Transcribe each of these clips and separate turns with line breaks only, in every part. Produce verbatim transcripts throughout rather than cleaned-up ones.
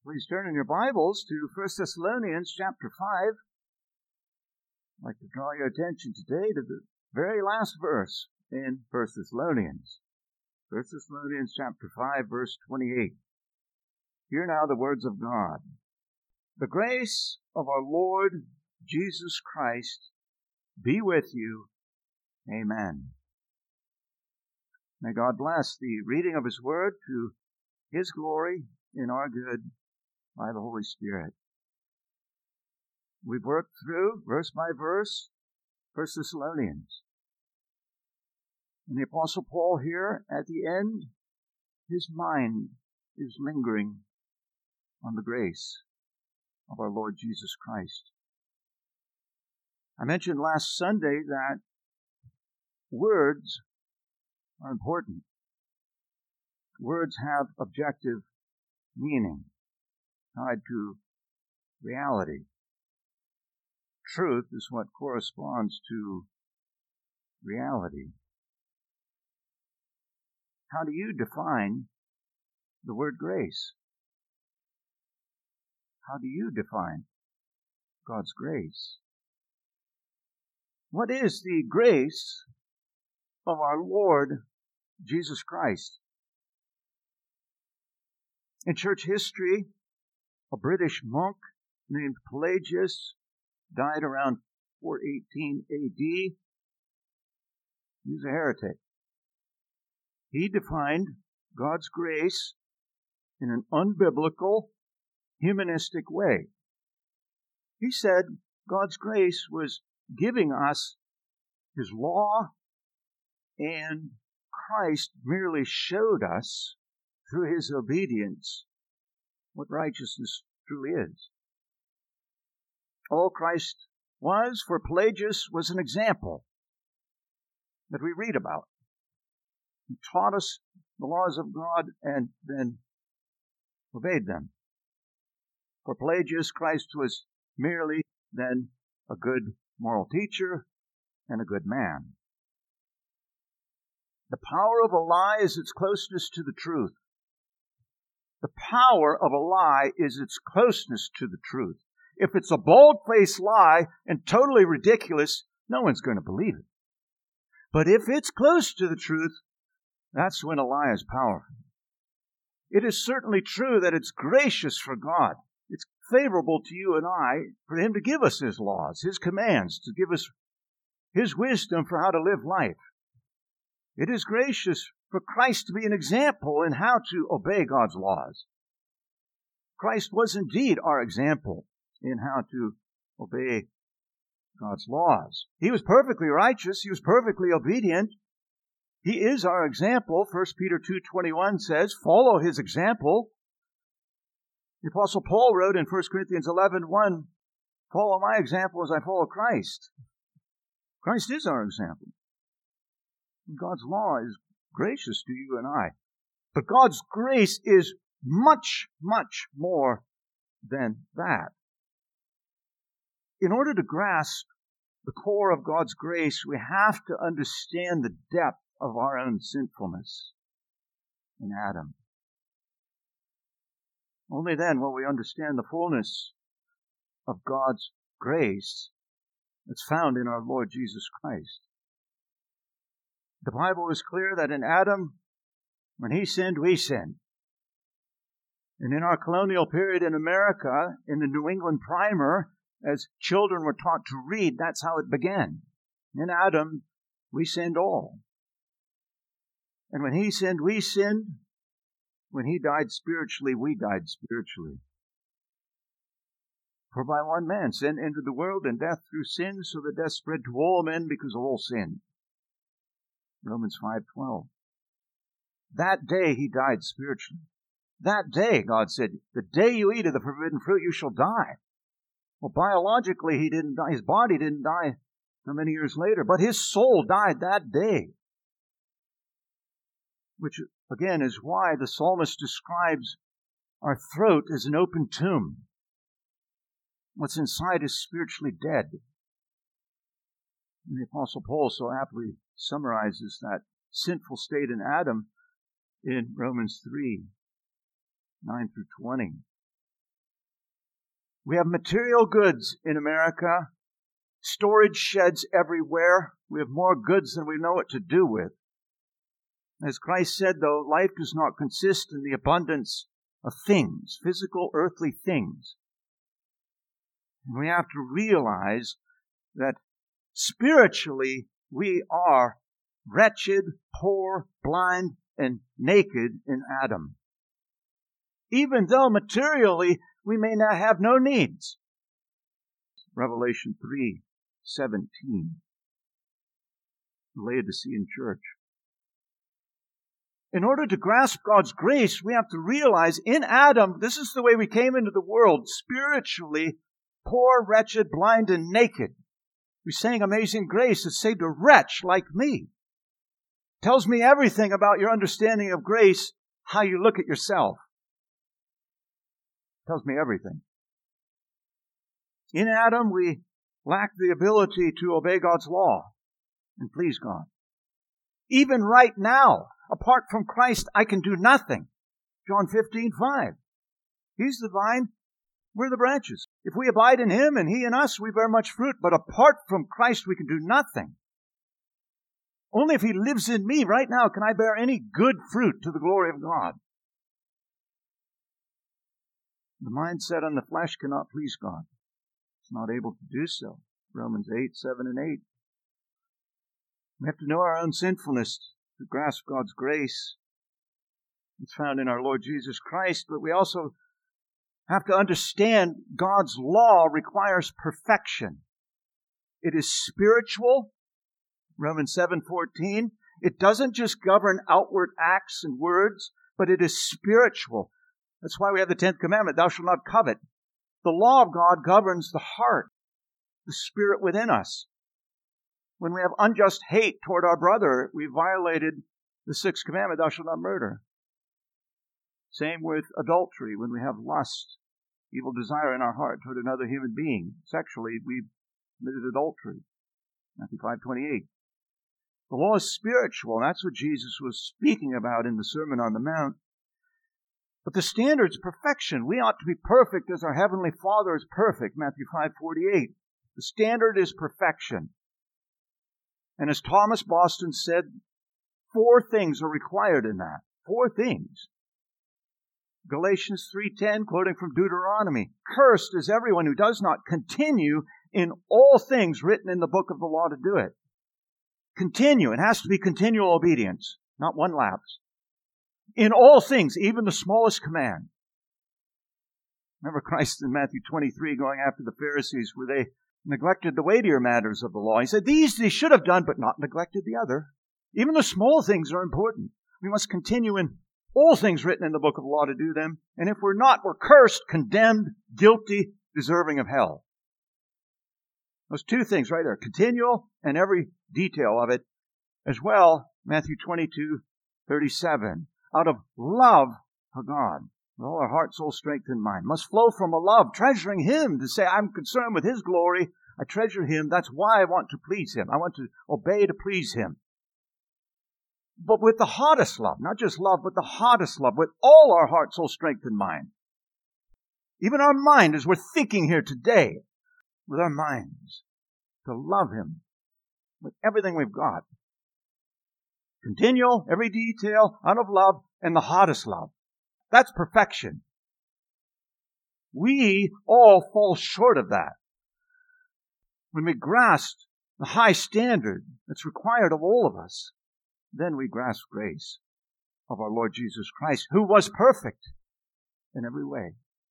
Please turn in your Bibles to First Thessalonians chapter five. I'd like to draw your attention today to the very last verse in First Thessalonians. First Thessalonians chapter five, verse twenty-eight. Hear now the words of God. The grace of our Lord Jesus Christ be with you. Amen. May God bless the reading of His Word to His glory in our good by the Holy Spirit. We've worked through, verse by verse, First Thessalonians. And the Apostle Paul here, at the end, his mind is lingering on the grace of our Lord Jesus Christ. I mentioned last Sunday that words are important. Words have objective meaning, tied to reality. Truth is what corresponds to reality. How do you define the word grace? How do you define God's grace? What is the grace of our Lord Jesus Christ? In church history, a British monk named Pelagius died around four eighteen A D. He was a heretic. He defined God's grace in an unbiblical, humanistic way. He said God's grace was giving us His law, and Christ merely showed us through His obedience what righteousness truly is. All Christ was for Pelagius was an example that we read about. He taught us the laws of God and then obeyed them. For Pelagius, Christ was merely then a good moral teacher and a good man. The power of a lie is its closeness to the truth. The power of a lie is its closeness to the truth. If it's a bold-faced lie and totally ridiculous, no one's going to believe it. But if it's close to the truth, that's when a lie is powerful. It is certainly true that it's gracious for God. It's favorable to you and I for Him to give us His laws, His commands, to give us His wisdom for how to live life. It is gracious for Christ to be an example in how to obey God's laws. Christ was indeed our example in how to obey God's laws. He was perfectly righteous. He was perfectly obedient. He is our example. First Peter two twenty-one says, follow His example. The Apostle Paul wrote in First Corinthians eleven one, follow my example as I follow Christ. Christ is our example. God's law is gracious to you and I. But God's grace is much, much more than that. In order to grasp the core of God's grace, we have to understand the depth of our own sinfulness in Adam. Only then will we understand the fullness of God's grace that's found in our Lord Jesus Christ. The Bible is clear that in Adam, when he sinned, we sinned. And in our colonial period in America, in the New England Primer, as children were taught to read, that's how it began. In Adam, we sinned all. And when he sinned, we sinned. When he died spiritually, we died spiritually. For by one man sin entered the world, and death through sin, so that death spread to all men because all sinned. Romans five twelve. That day he died spiritually. That day, God said, the day you eat of the forbidden fruit, you shall die. Well, biologically, he didn't die. His body didn't die for many years later, but his soul died that day. Which, again, is why the psalmist describes our throat as an open tomb. What's inside is spiritually dead. And the Apostle Paul so aptly summarizes that sinful state in Adam in Romans three, nine through twenty. We have material goods in America, storage sheds everywhere. We have more goods than we know what to do with. As Christ said, though, life does not consist in the abundance of things, physical, earthly things. And we have to realize that spiritually we are wretched, poor, blind, and naked in Adam. Even though materially we may not have no needs. Revelation three seventeen. The Laodicean church. In order to grasp God's grace, we have to realize in Adam, this is the way we came into the world, spiritually poor, wretched, blind, and naked. We sang Amazing Grace that saved a wretch like me. Tells me everything about your understanding of grace, how you look at yourself. Tells me everything. In Adam, we lack the ability to obey God's law and please God. Even right now, apart from Christ, I can do nothing. John fifteen five. He's the vine, we're the branches. If we abide in Him and He in us, we bear much fruit. But apart from Christ, we can do nothing. Only if He lives in me right now can I bear any good fruit to the glory of God. The mind set on the flesh cannot please God. It's not able to do so. Romans eight, seven, and eight. We have to know our own sinfulness to grasp God's grace. It's found in our Lord Jesus Christ, but we also have to understand God's law requires perfection. It is spiritual. Romans seven fourteen. It doesn't just govern outward acts and words, but it is spiritual. That's why we have the tenth commandment, thou shalt not covet. The law of God governs the heart, the spirit within us. When we have unjust hate toward our brother, we violated the sixth commandment, thou shalt not murder. Same with adultery. When we have lust, evil desire in our heart toward another human being, sexually, we've committed adultery. Matthew five twenty-eight. The law is spiritual, and that's what Jesus was speaking about in the Sermon on the Mount. But the standard's perfection. We ought to be perfect as our Heavenly Father is perfect. Matthew five forty-eight. The standard is perfection. And as Thomas Boston said, four things are required in that. Four things. Galatians three ten, quoting from Deuteronomy, cursed is everyone who does not continue in all things written in the book of the law to do it. Continue. It has to be continual obedience, not one lapse. In all things, even the smallest command. Remember Christ in Matthew twenty-three going after the Pharisees where they neglected the weightier matters of the law. He said, these they should have done, but not neglected the other. Even the small things are important. We must continue in all things written in the book of the law to do them. And if we're not, we're cursed, condemned, guilty, deserving of hell. Those two things right there, continual and every detail of it. As well, Matthew twenty-two thirty-seven. Out of love for God, with all our heart, soul, strength, and mind, must flow from a love, treasuring Him, to say, I'm concerned with His glory. I treasure Him. That's why I want to please Him. I want to obey to please Him. But with the hottest love, not just love, but the hottest love, with all our heart, soul, strength, and mind. Even our mind, as we're thinking here today, with our minds, to love Him with everything we've got. Continual, every detail, out of love, and the hottest love. That's perfection. We all fall short of that. When we grasp the high standard that's required of all of us, then we grasp grace of our Lord Jesus Christ, who was perfect in every way.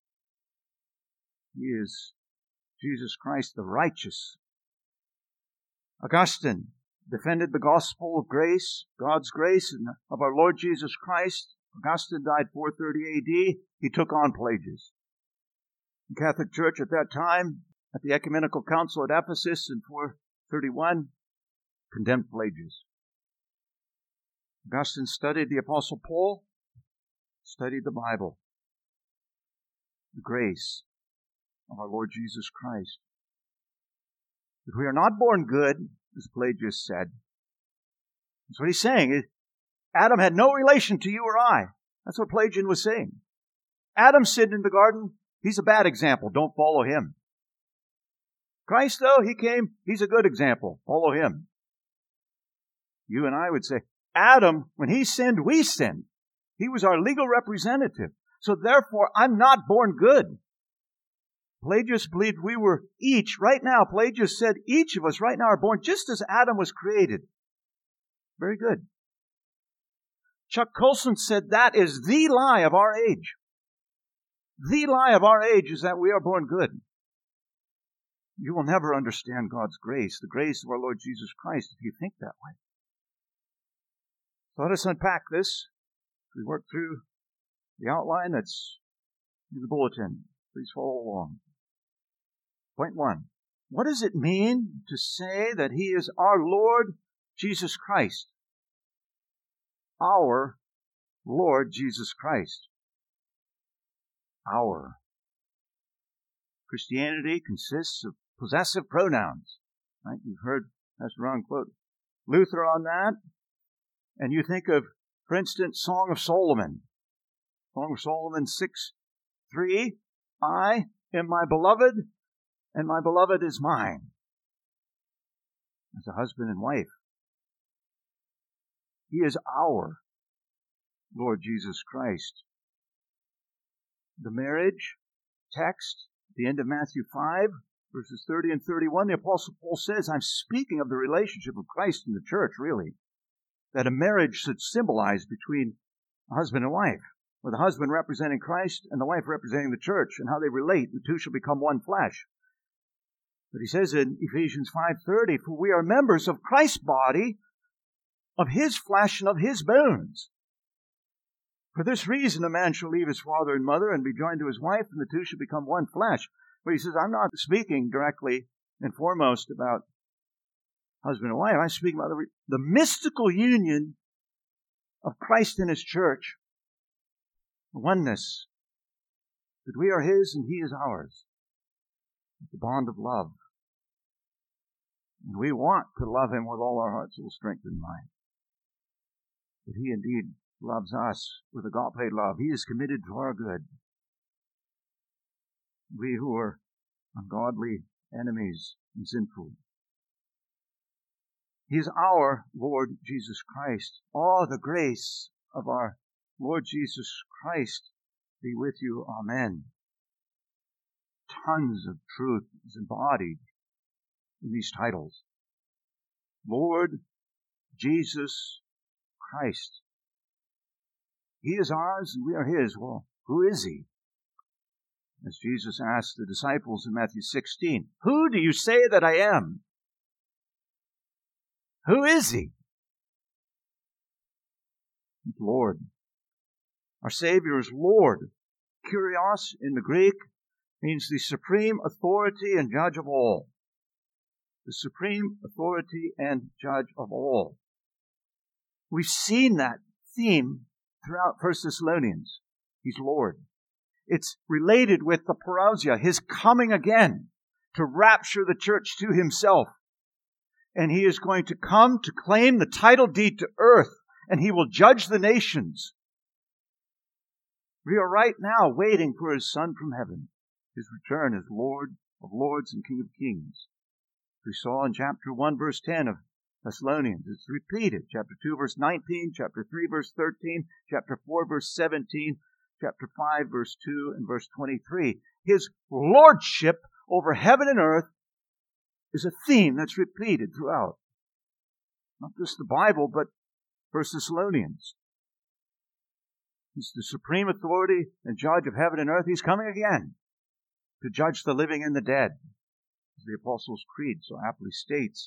He is Jesus Christ the righteous. Augustine defended the gospel of grace, God's grace, and of our Lord Jesus Christ. Augustine died four thirty A D. He took on Pelagius. The Catholic Church at that time, at the Ecumenical Council at Ephesus in four thirty-one, condemned Pelagius. Augustine studied the Apostle Paul, studied the Bible, the grace of our Lord Jesus Christ. If we are not born good, as Pelagius said, that's what he's saying. Adam had no relation to you or I. That's what Pelagian was saying. Adam sinned in the garden. He's a bad example. Don't follow him. Christ, though, he came, he's a good example. Follow him. You and I would say, Adam, when he sinned, we sinned. He was our legal representative. So therefore, I'm not born good. Pelagius believed we were each, right now, Pelagius said each of us right now are born just as Adam was created. Very good. Chuck Colson said that is the lie of our age. The lie of our age is that we are born good. You will never understand God's grace, the grace of our Lord Jesus Christ, if you think that way. So let us unpack this. We work through the outline that's in the bulletin. Please follow along. Point one. What does it mean to say that He is our Lord Jesus Christ? Our Lord Jesus Christ. Our. Christianity consists of possessive pronouns. Right? You've heard Pastor Ron quote Luther on that. And you think of, for instance, Song of Solomon. Song of Solomon six three. I am my beloved, and my beloved is mine. As a husband and wife. He is our Lord Jesus Christ. The marriage text, the end of Matthew five, verses thirty and thirty-one, the Apostle Paul says, I'm speaking of the relationship of Christ and the church, really. That a marriage should symbolize between a husband and wife, with the husband representing Christ and the wife representing the church, and how they relate. The two shall become one flesh. But he says in Ephesians five thirty, for we are members of Christ's body, of His flesh and of His bones. For this reason a man shall leave his father and mother and be joined to his wife, and the two shall become one flesh. But he says, I'm not speaking directly and foremost about husband and wife. I'm speaking about the, the mystical union of Christ and His church. The oneness. That we are His and He is ours. The bond of love. And we want to love Him with all our heart, soul, strength, and mind. But He indeed loves us with agape love. He is committed to our good. We who are ungodly enemies and sinful. He is our Lord Jesus Christ. Oh, the grace of our Lord Jesus Christ be with you. Amen. Tons of truth is embodied in these titles. Lord Jesus Christ. He is ours and we are His. Well, who is He? As Jesus asked the disciples in Matthew sixteen, who do you say that I am? Who is He? Lord. Our Savior is Lord. Kyrios in the Greek means the supreme authority and judge of all. The supreme authority and judge of all. We've seen that theme throughout First Thessalonians. He's Lord. It's related with the parousia, His coming again to rapture the church to Himself. And He is going to come to claim the title deed to earth, and He will judge the nations. We are right now waiting for His Son from heaven. His return as Lord of lords and King of kings. We saw in chapter one, verse ten of Thessalonians. It's repeated. Chapter two, verse nineteen. Chapter three, verse thirteen. Chapter four, verse seventeen. Chapter five, verse two, and verse twenty-three. His lordship over heaven and earth is a theme that's repeated throughout. Not just the Bible, but First Thessalonians. He's the supreme authority and judge of heaven and earth. He's coming again to judge the living and the dead, as the Apostles' Creed so aptly states.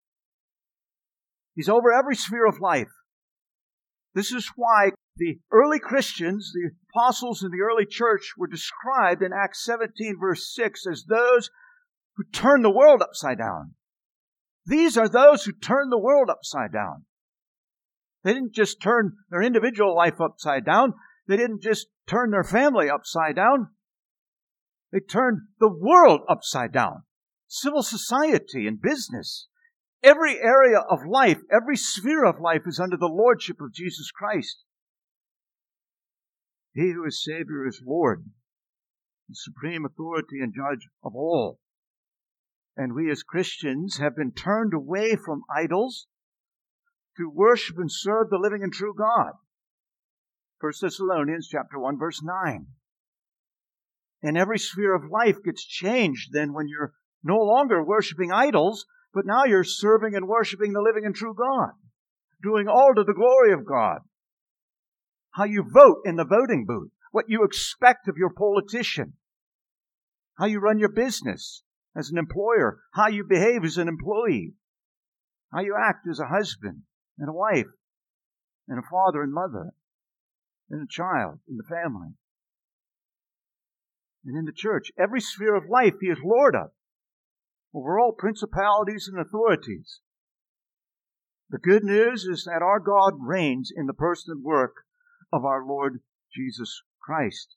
He's over every sphere of life. This is why the early Christians, the apostles in the early church, were described in Acts seventeen, verse six, as those who turned the world upside down. These are those who turned the world upside down. They didn't just turn their individual life upside down. They didn't just turn their family upside down. They turned the world upside down. Civil society and business. Every area of life, every sphere of life is under the lordship of Jesus Christ. He who is Savior is Lord. the supreme authority and judge of all. And we as Christians have been turned away from idols to worship and serve the living and true God. First Thessalonians chapter one, verse nine. And every sphere of life gets changed then when you're no longer worshiping idols, but now you're serving and worshiping the living and true God, doing all to the glory of God. How you vote in the voting booth, what you expect of your politician, how you run your business as an employer, how you behave as an employee, how you act as a husband and a wife and a father and mother and a child in the family and in the church. Every sphere of life He is Lord of, over all principalities and authorities. The good news is that our God reigns in the person and work of our Lord Jesus Christ.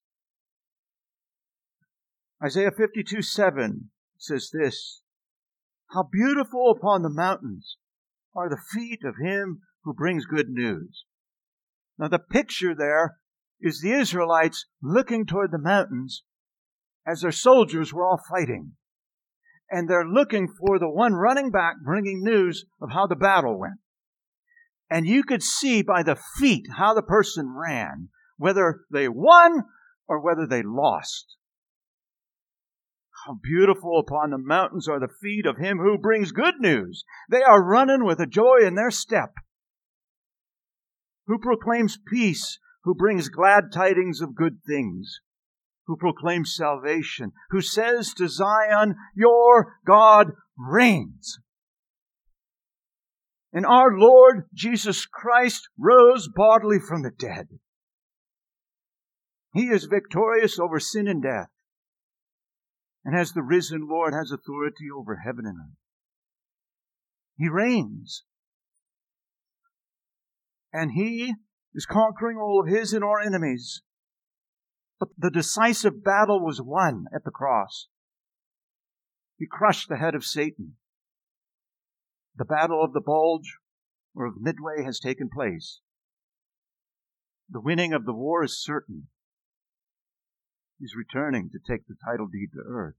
Isaiah fifty-two seven says this, "How beautiful upon the mountains are the feet of him who brings good news." Now the picture there is the Israelites looking toward the mountains as their soldiers were all fighting. And they're looking for the one running back bringing news of how the battle went. And you could see by the feet how the person ran, whether they won or whether they lost. How beautiful upon the mountains are the feet of him who brings good news. They are running with a joy in their step. Who proclaims peace, who brings glad tidings of good things, who proclaims salvation, who says to Zion, "Your God reigns." And our Lord Jesus Christ rose bodily from the dead. He is victorious over sin and death. And as the risen Lord has authority over heaven and earth. He reigns. And He is conquering all of His and our enemies. But the decisive battle was won at the cross. He crushed the head of Satan. The battle of the Bulge or of Midway has taken place. The winning of the war is certain. He's returning to take the title deed to earth.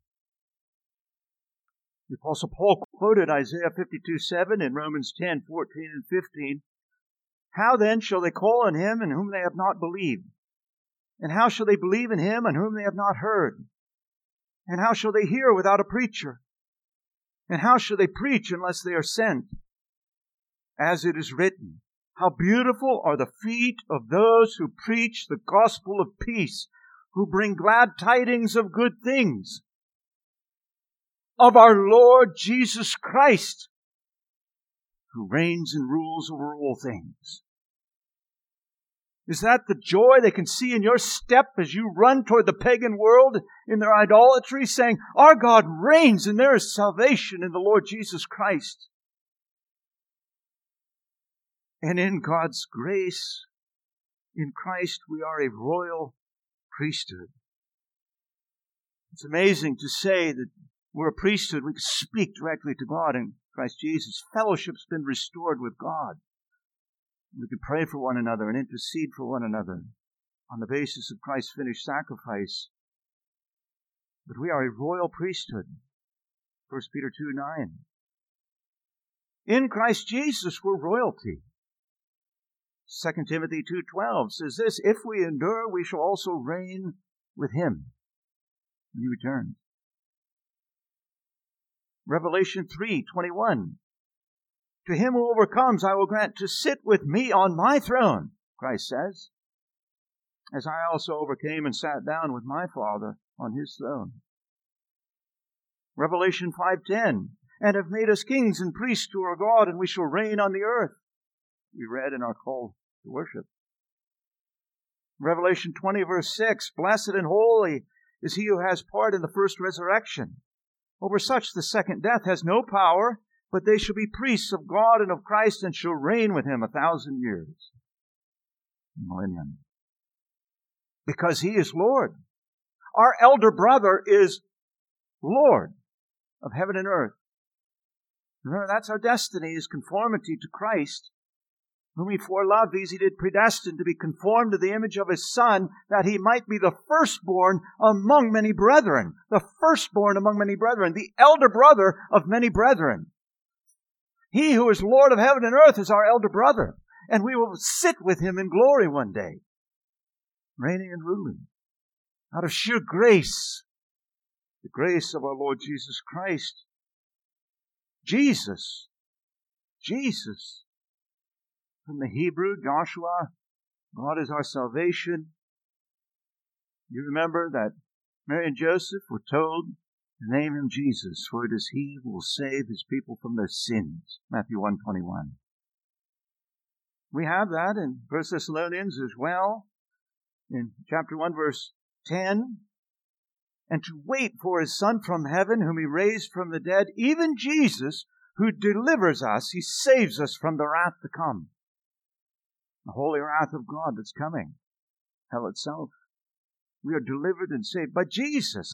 The Apostle Paul quoted Isaiah fifty-two seven in Romans ten fourteen and fifteen. "How then shall they call on Him in whom they have not believed? And how shall they believe in Him in whom they have not heard? And how shall they hear without a preacher? And how shall they preach unless they are sent? As it is written, how beautiful are the feet of those who preach the gospel of peace, who bring glad tidings of good things, of our Lord Jesus Christ, who reigns and rules over all things." Is that the joy they can see in your step as you run toward the pagan world in their idolatry, saying, "Our God reigns and there is salvation in the Lord Jesus Christ"? And in God's grace, in Christ, we are a royal priesthood. It's amazing to say that we're a priesthood. We can speak directly to God in Christ Jesus. Fellowship's been restored with God. We can pray for one another and intercede for one another on the basis of Christ's finished sacrifice. But we are a royal priesthood. First Peter two nine. In Christ Jesus, we're royalty. Second Timothy two twelve says this, "If we endure, we shall also reign with Him when He returns." Revelation three twenty-one. "To him who overcomes, I will grant to sit with me on my throne," Christ says, "as I also overcame and sat down with my Father on His throne." Revelation five ten. "And have made us kings and priests to our God, and we shall reign on the earth." We read in our call to worship. Revelation twenty verse six. "Blessed and holy is he who has part in the first resurrection. Over such the second death has no power, but they shall be priests of God and of Christ, and shall reign with Him a thousand years." Millennium. Because He is Lord. Our elder brother is Lord of heaven and earth. Remember, that's our destiny, is conformity to Christ. whom he foreloved, these he did predestine to be conformed to the image of his Son, that he might be the firstborn among many brethren. The firstborn among many brethren. The elder brother of many brethren. He who is Lord of heaven and earth is our elder brother. And we will sit with him in glory one day, reigning and ruling. Out of sheer grace, the grace of our Lord Jesus Christ. Jesus. Jesus. From the Hebrew, Joshua, God is our salvation. You remember that Mary and Joseph were told to name him Jesus, for it is he who will save his people from their sins. Matthew one twenty-one. We have that in First Thessalonians as well, in chapter one, verse ten. And to wait for his Son from heaven, whom he raised from the dead, even Jesus, who delivers us, he saves us from the wrath to come. The holy wrath of God that's coming. Hell itself. We are delivered and saved by Jesus.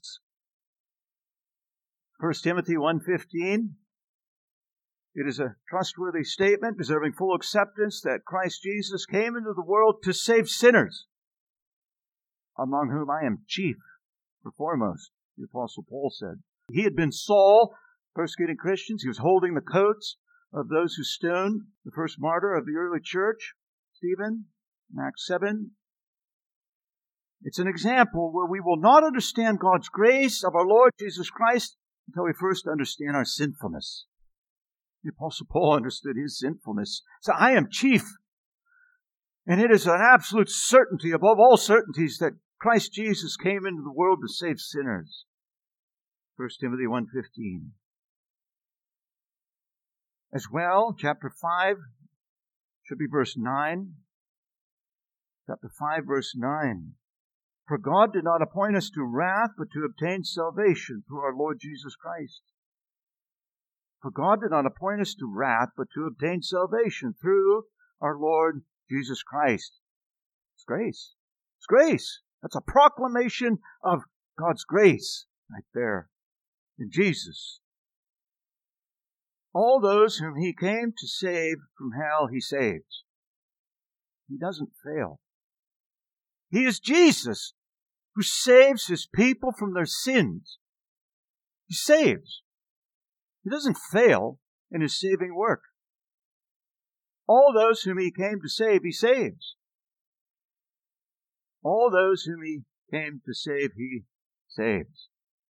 First Timothy one fifteen. It is a trustworthy statement, deserving full acceptance, that Christ Jesus came into the world to save sinners, among whom I am chief or foremost, the Apostle Paul said. He had been Saul, persecuting Christians. He was holding the coats of those who stoned the first martyr of the early church, Stephen, in Acts seven. It's an example where we will not understand God's grace of our Lord Jesus Christ until we first understand our sinfulness. The Apostle Paul understood his sinfulness. So I am chief. And it is an absolute certainty, above all certainties, that Christ Jesus came into the world to save sinners. First Timothy one fifteen. As well, chapter five, should be verse nine. Chapter five, verse nine. For God did not appoint us to wrath, but to obtain salvation through our Lord Jesus Christ. For God did not appoint us to wrath, but to obtain salvation through our Lord Jesus Christ. It's grace. It's grace. That's a proclamation of God's grace right there in Jesus. All those whom he came to save from hell, he saves. He doesn't fail. He is Jesus who saves his people from their sins. He saves. He doesn't fail in his saving work. All those whom he came to save, he saves. All those whom he came to save, he saves.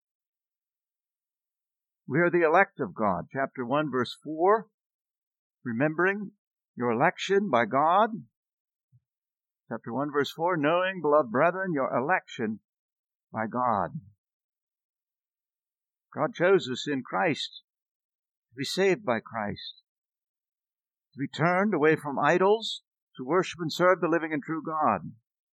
We are the elect of God. Chapter one, verse four. Remembering your election by God. Chapter one, verse four. Knowing, beloved brethren, your election by God. God chose us in Christ to be saved by Christ. To be turned away from idols, to worship and serve the living and true God.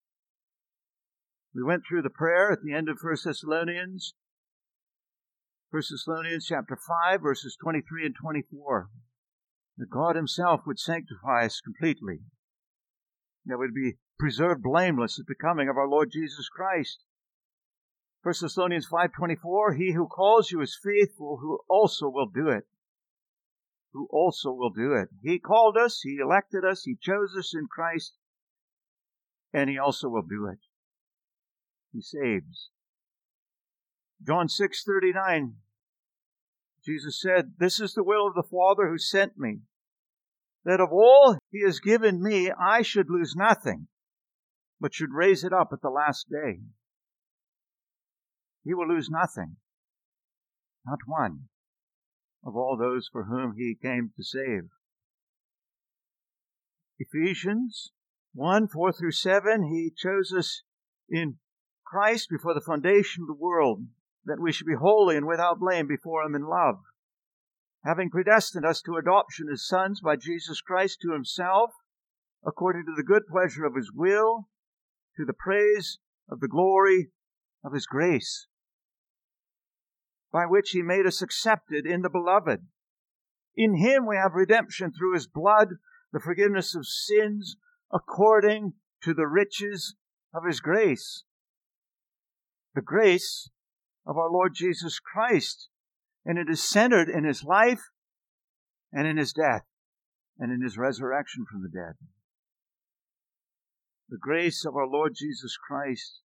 We went through the prayer at the end of First Thessalonians. First Thessalonians chapter five, verses twenty-three and twenty-four. That God himself would sanctify us completely. That we'd be preserved blameless at the coming of our Lord Jesus Christ. First Thessalonians five twenty-four, he who calls you is faithful, who also will do it. Who also will do it. He called us, he elected us, he chose us in Christ, and he also will do it. He saves. John six thirty-nine, Jesus said, this is the will of the Father who sent me, that of all he has given me, I should lose nothing, but should raise it up at the last day. He will lose nothing, not one, of all those for whom he came to save. Ephesians one, four through seven, he chose us in Christ before the foundation of the world, that we should be holy and without blame before him in love, having predestined us to adoption as sons by Jesus Christ to himself, according to the good pleasure of his will, to the praise of the glory of his grace, by which he made us accepted in the beloved. In him we have redemption through his blood, the forgiveness of sins, according to the riches of his grace. The grace of our Lord Jesus Christ. And it is centered in his life and in his death and in His resurrection from the dead. The grace of our Lord Jesus Christ.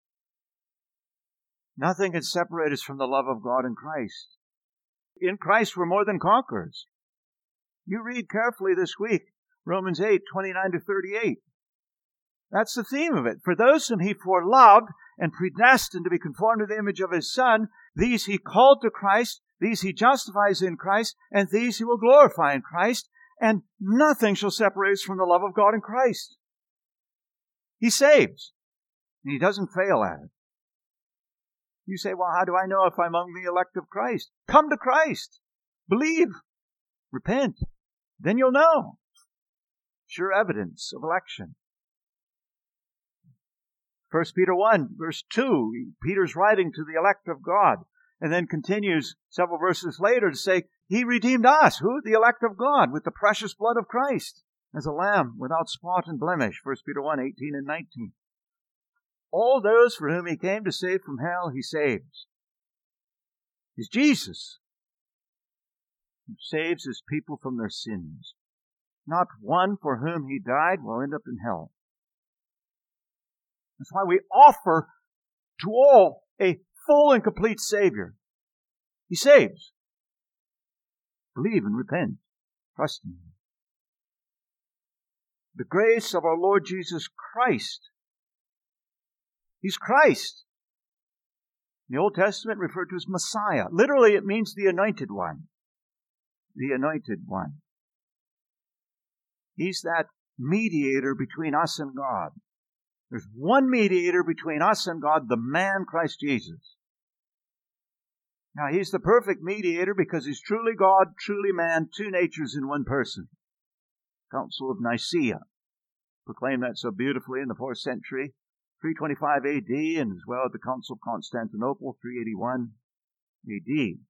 Nothing can separate us from the love of God in Christ. In Christ we're more than conquerors. You read carefully this week, Romans eight, twenty-nine to thirty-eight. That's the theme of it. For those whom He foreloved and predestined to be conformed to the image of His Son, these He called to Christ, these He justifies in Christ, and these He will glorify in Christ, and nothing shall separate us from the love of God in Christ. He saves, and He doesn't fail at it. You say, well, how do I know if I'm among the elect of Christ? Come to Christ. Believe. Repent. Then you'll know. Sure evidence of election. First Peter one, verse two, Peter's writing to the elect of God, and then continues several verses later to say, He redeemed us, who? The elect of God, with the precious blood of Christ, as a lamb without spot and blemish. First Peter one, eighteen and nineteen. All those for whom He came to save from hell, He saves. It's Jesus who saves His people from their sins. Not one for whom He died will end up in hell. That's why we offer to all a full and complete Savior. He saves. Believe and repent. Trust in Him. The grace of our Lord Jesus Christ. He's Christ. In the Old Testament referred to as Messiah. Literally it means the anointed one. The anointed one. He's that mediator between us and God. There's one mediator between us and God, the man Christ Jesus. Now, He's the perfect mediator because He's truly God, truly man, two natures in one person. Council of Nicaea proclaimed that so beautifully in the fourth century, three twenty-five A D, and as well at the Council of Constantinople, three eighty-one A D.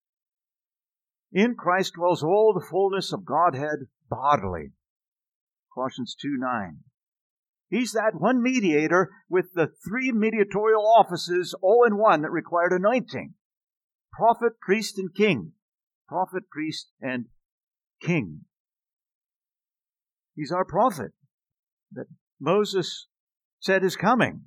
In Christ dwells all the fullness of Godhead bodily. Colossians two nine. He's that one mediator with the three mediatorial offices all in one that required anointing. Prophet, priest, and king. Prophet, priest, and king. He's our prophet that Moses said is coming.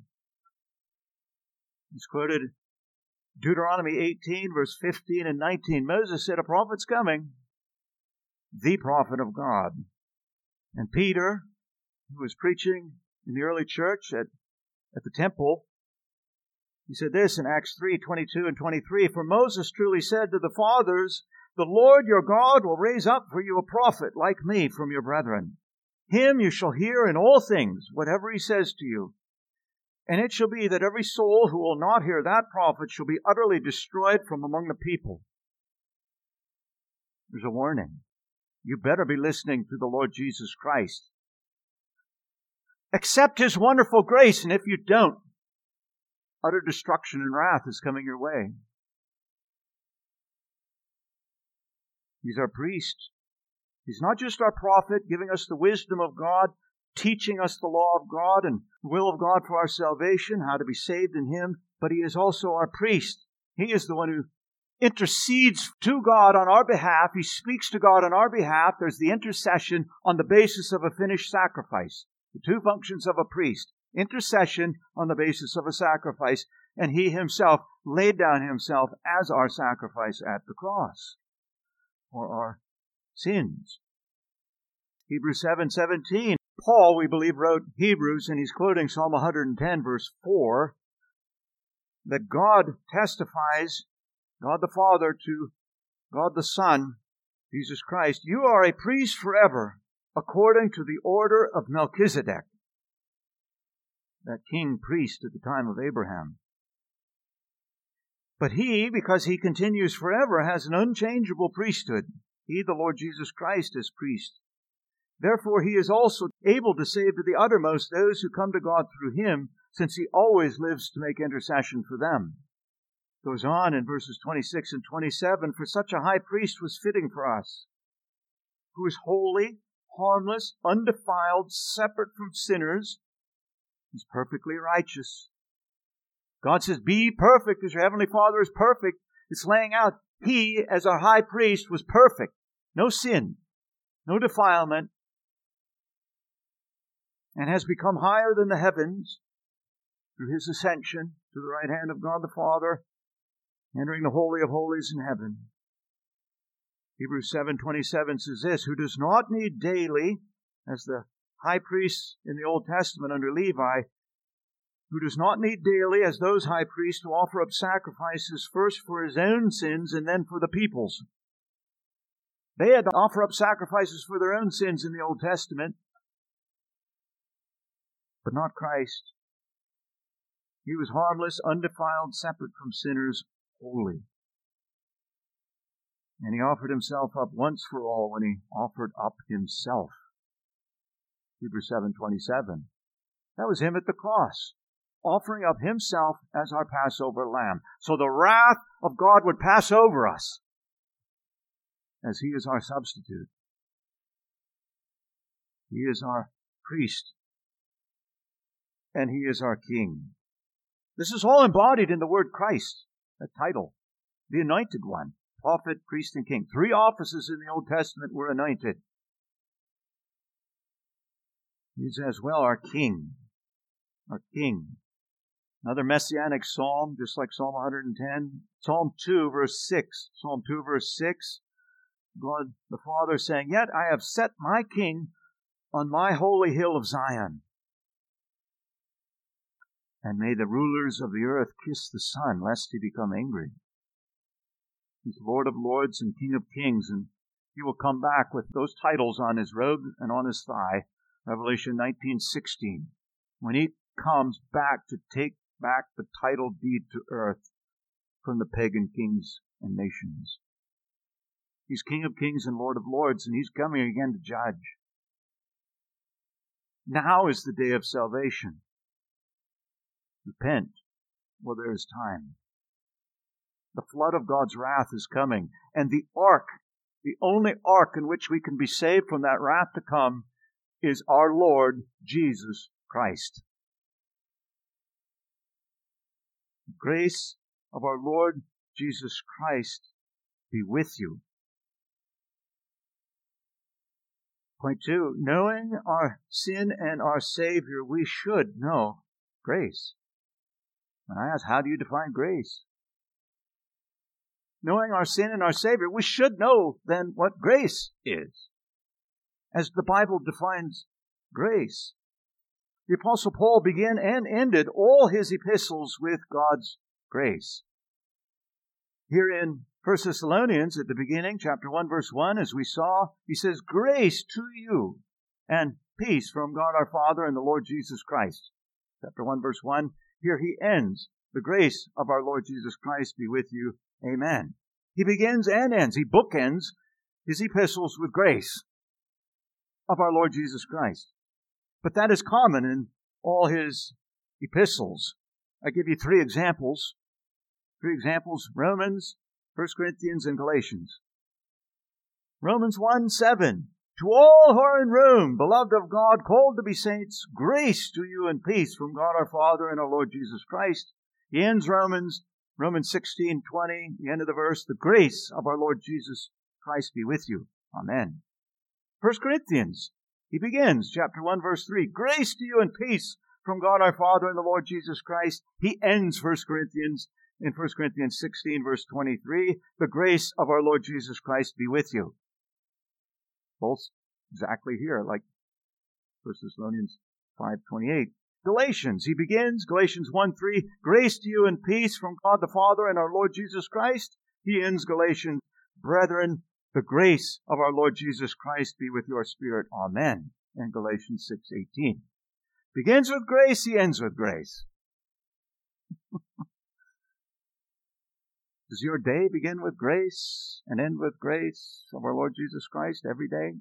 He's quoted Deuteronomy eighteen, verse fifteen and nineteen. Moses said, a prophet's coming. The prophet of God. And Peter, who was preaching in the early church at, at the temple, he said this in Acts three, twenty-two and twenty-three, For Moses truly said to the fathers, The Lord your God will raise up for you a prophet like me from your brethren. Him you shall hear in all things, whatever he says to you. And it shall be that every soul who will not hear that prophet shall be utterly destroyed from among the people. There's a warning. You better be listening to the Lord Jesus Christ. Accept His wonderful grace, and if you don't, utter destruction and wrath is coming your way. He's our priest. He's not just our prophet, giving us the wisdom of God, teaching us the law of God and the will of God for our salvation, how to be saved in Him, but He is also our priest. He is the one who intercedes to God on our behalf. He speaks to God on our behalf. There's the intercession on the basis of a finished sacrifice. The two functions of a priest. Intercession on the basis of a sacrifice. And He Himself laid down Himself as our sacrifice at the cross for our sins. Hebrews seven seventeen. Paul, we believe, wrote Hebrews, and he's quoting Psalm one hundred ten, verse four, that God testifies, God the Father to God the Son, Jesus Christ, you are a priest forever, according to the order of Melchizedek, that king priest at the time of Abraham. But He, because He continues forever, has an unchangeable priesthood. He, the Lord Jesus Christ, is priest. Therefore He is also able to save to the uttermost those who come to God through Him, since He always lives to make intercession for them. Goes on in verses twenty-six and twenty-seven, For such a high priest was fitting for us, who is holy, harmless, undefiled, separate from sinners, is perfectly righteous. God says, be perfect as your heavenly Father is perfect. It's laying out He, as our high priest, was perfect. No sin. no defilement, and has become higher than the heavens through his ascension to the right hand of God the Father, entering the Holy of Holies in heaven. Hebrews seven twenty-seven says this, who does not need daily, as the high priests in the Old Testament under Levi, who does not need daily, as those high priests, to offer up sacrifices first for his own sins and then for the people's. They had to offer up sacrifices for their own sins in the Old Testament, but not Christ. He was harmless, undefiled, separate from sinners, holy. And he offered himself up once for all when he offered up himself. Hebrews seven twenty-seven. That was him at the cross, offering up himself as our Passover lamb. So the wrath of God would pass over us, as he is our substitute. He is our priest, and he is our king. This is all embodied in the word Christ, a title, the anointed one, prophet, priest, and king. Three offices in the Old Testament were anointed. He is as well our king, our king. Another messianic psalm, just like Psalm one hundred ten, Psalm two, verse six. Psalm two, verse six, God the Father saying, yet I have set my king on my holy hill of Zion. And may the rulers of the earth kiss the Son, lest he become angry. He's Lord of lords and King of kings, and he will come back with those titles on his robe and on his thigh, Revelation nineteen sixteen, when he comes back to take back the title deed to earth from the pagan kings and nations. He's King of kings and Lord of lords, and he's coming again to judge. Now is the day of salvation. Repent while there is time. The flood of God's wrath is coming, and the ark, the only ark in which we can be saved from that wrath to come, is our Lord Jesus Christ. The grace of our Lord Jesus Christ be with you. Point two, knowing our sin and our Savior, we should know grace. And I ask, how do you define grace? Knowing our sin and our Savior, we should know then what grace is, as the Bible defines grace. The Apostle Paul began and ended all his epistles with God's grace. Here in First Thessalonians, at the beginning, chapter one, verse one, as we saw, he says, grace to you and peace from God our Father and the Lord Jesus Christ. Chapter one, verse one, here he ends, the grace of our Lord Jesus Christ be with you. Amen. He begins and ends, he bookends his epistles with grace of our Lord Jesus Christ. But that is common in all his epistles. I give you three examples. Three examples, Romans, First Corinthians, and Galatians. Romans one, seven. To all who are in Rome, beloved of God, called to be saints, grace to you and peace from God our Father and our Lord Jesus Christ. He ends Romans, Romans sixteen, twenty, the end of the verse, the grace of our Lord Jesus Christ be with you. Amen. First Corinthians, he begins, chapter one, verse three, grace to you and peace from God our Father and the Lord Jesus Christ. He ends First Corinthians in First Corinthians sixteen, verse twenty-three, the grace of our Lord Jesus Christ be with you. Both exactly here, like First Thessalonians five, twenty-eight. Galatians, he begins, Galatians one, three, grace to you and peace from God the Father and our Lord Jesus Christ. He ends Galatians, brethren, the grace of our Lord Jesus Christ be with your spirit. Amen. And Galatians six, eighteen. Begins with grace, he ends with grace. Does your day begin with grace and end with grace of our Lord Jesus Christ every day?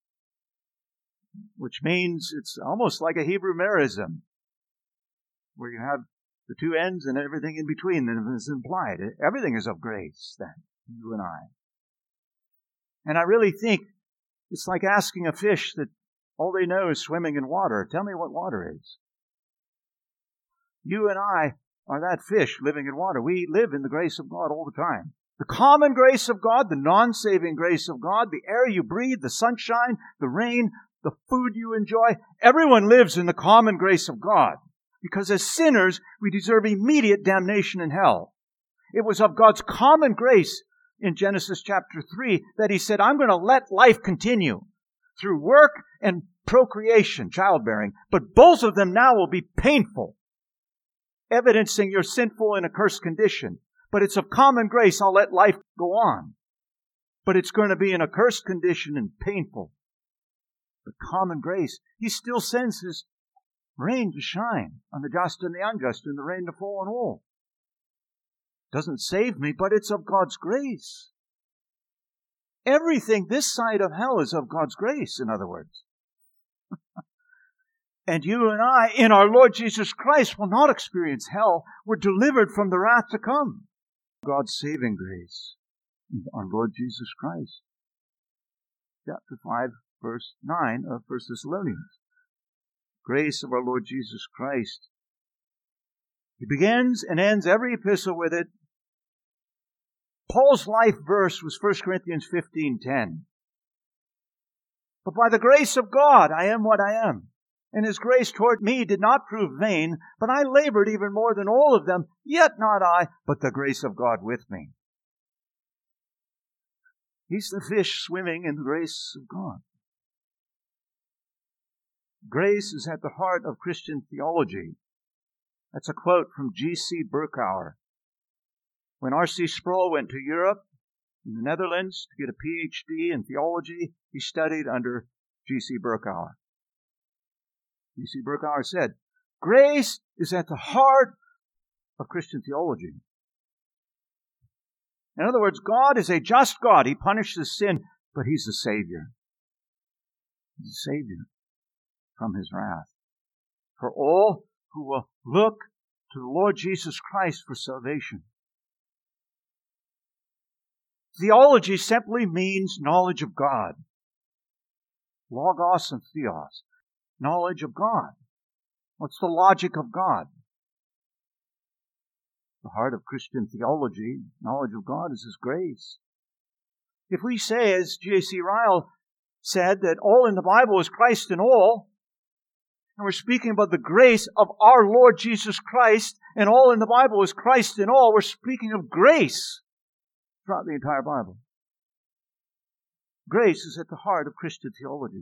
Which means it's almost like a Hebrew merism, where you have the two ends and everything in between that is implied. Everything is of grace, then, you and I. And I really think it's like asking a fish that all they know is swimming in water, tell me what water is. You and I are that fish living in water. We live in the grace of God all the time. The common grace of God, the non-saving grace of God, the air you breathe, the sunshine, the rain, the food you enjoy. Everyone lives in the common grace of God. Because as sinners, we deserve immediate damnation in hell. It was of God's common grace in Genesis chapter three that He said, I'm going to let life continue through work and procreation, childbearing. But both of them now will be painful, evidencing your sinful and accursed condition. But it's of common grace, I'll let life go on. But it's going to be an accursed condition and painful. But common grace, He still sends His rain to shine on the just and the unjust, and the rain to fall on all. Doesn't save me, but it's of God's grace. Everything this side of hell is of God's grace, in other words. And you and I, in our Lord Jesus Christ, will not experience hell. We're delivered from the wrath to come. God's saving grace in our Lord Jesus Christ. Chapter five, verse nine of First Thessalonians. Grace of our Lord Jesus Christ. He begins and ends every epistle with it. Paul's life verse was First Corinthians fifteen ten. But by the grace of God I am what I am. And His grace toward me did not prove vain, but I labored even more than all of them, yet not I, but the grace of God with me. He's the fish swimming in the grace of God. Grace is at the heart of Christian theology. That's a quote from G C Berkouwer. When R C Sproul went to Europe, in the Netherlands, to get a P H D in theology, he studied under G C Berkouwer. G C Berkouwer said, grace is at the heart of Christian theology. In other words, God is a just God. He punishes sin, but He's the Savior. He's the Savior from His wrath. For all who will look to the Lord Jesus Christ for salvation. Theology simply means knowledge of God. Logos and theos. Knowledge of God. What's the logic of God? The heart of Christian theology, knowledge of God, is His grace. If we say, as J C Ryle said, that all in the Bible is Christ in all, and we're speaking about the grace of our Lord Jesus Christ, and all in the Bible is Christ in all, we're speaking of grace throughout the entire Bible. Grace is at the heart of Christian theology.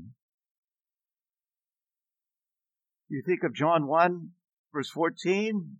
You think of John one, verse fourteen.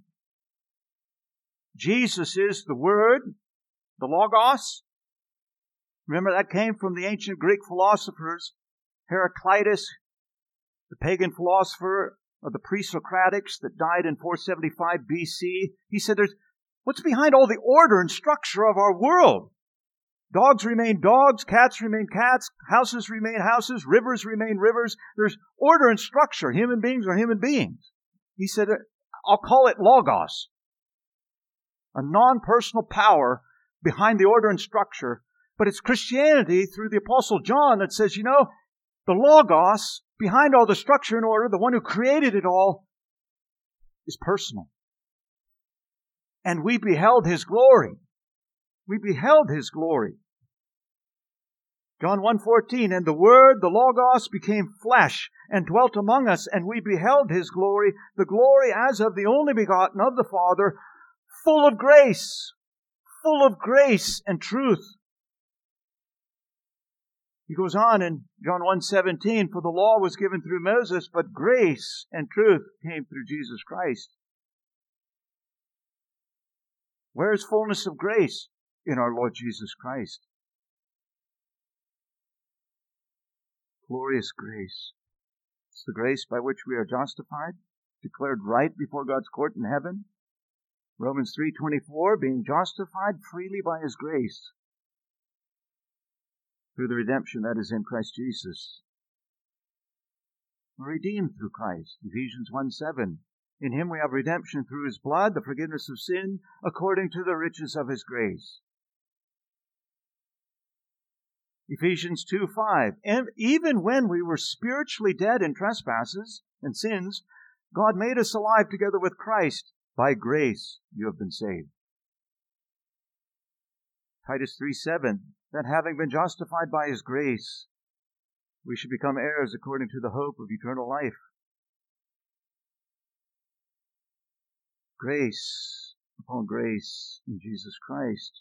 Jesus is the Word, the Logos. Remember, that came from the ancient Greek philosophers. Heraclitus, the pagan philosopher of the pre-Socratics that died in four seventy-five B C. He said, "There's what's behind all the order and structure of our world? Dogs remain dogs, cats remain cats, houses remain houses, rivers remain rivers. There's order and structure. Human beings are human beings." He said, I'll call it Logos. A non-personal power behind the order and structure. But it's Christianity through the Apostle John that says, you know, the Logos, behind all the structure and order, the one who created it all, is personal. And we beheld His glory. We beheld His glory. John one fourteen, and the Word, the Logos, became flesh and dwelt among us, and we beheld His glory, the glory as of the only begotten of the Father, full of grace, full of grace and truth. He goes on in John one seventeen, for the law was given through Moses, but grace and truth came through Jesus Christ. Where is fullness of grace? In our Lord Jesus Christ. Glorious grace. It's the grace by which we are justified, declared right before God's court in heaven. Romans three twenty-four, being justified freely by His grace through the redemption that is in Christ Jesus. We're redeemed through Christ. Ephesians one seven. In Him we have redemption through His blood, the forgiveness of sin, according to the riches of His grace. Ephesians two five. And even when we were spiritually dead in trespasses and sins, God made us alive together with Christ. By grace you have been saved. Titus three seven, that having been justified by His grace, we should become heirs according to the hope of eternal life. Grace upon grace in Jesus Christ.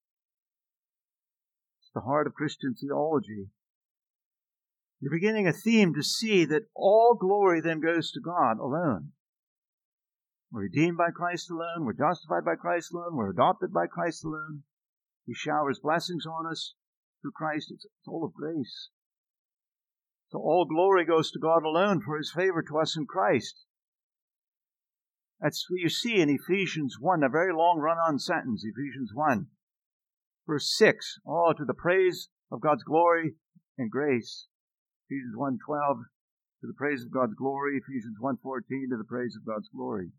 It's the heart of Christian theology. You're beginning a theme to see that all glory then goes to God alone. We're redeemed by Christ alone. We're justified by Christ alone. We're adopted by Christ alone. He showers blessings on us through Christ. It's all of grace. So all glory goes to God alone for His favor to us in Christ. That's what you see in Ephesians one, a very long run-on sentence, Ephesians one. Verse six, oh, to the praise of God's glory and grace. Ephesians one twelve, to the praise of God's glory. Ephesians one fourteen, to the praise of God's glory.